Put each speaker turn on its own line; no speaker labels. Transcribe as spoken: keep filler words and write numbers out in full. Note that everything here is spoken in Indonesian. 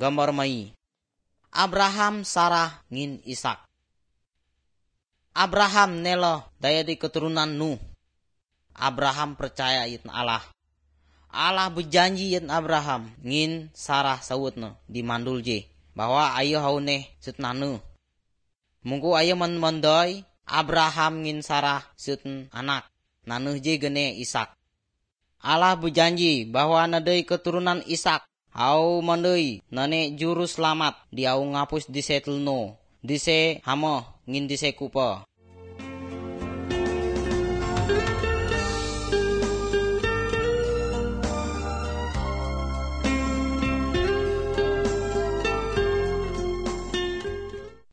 gambar mai. Abraham Sarah ngin Ishak. Abraham nelo daya di keturunan Nuh. Abraham percaya yit Allah. Allah berjanji yit Abraham ngin Sarah sawutna di mandul je bahwa ayo haune sutna Nuh. Mungku ayo man mandoi Abraham ngin Sarah sutn anak nanuh je gene Ishak. Allah berjanji bahwa nadei keturunan Ishak au mandei nane juru selamat di au ngapus di setelno, di se hamo ngin di se kupa.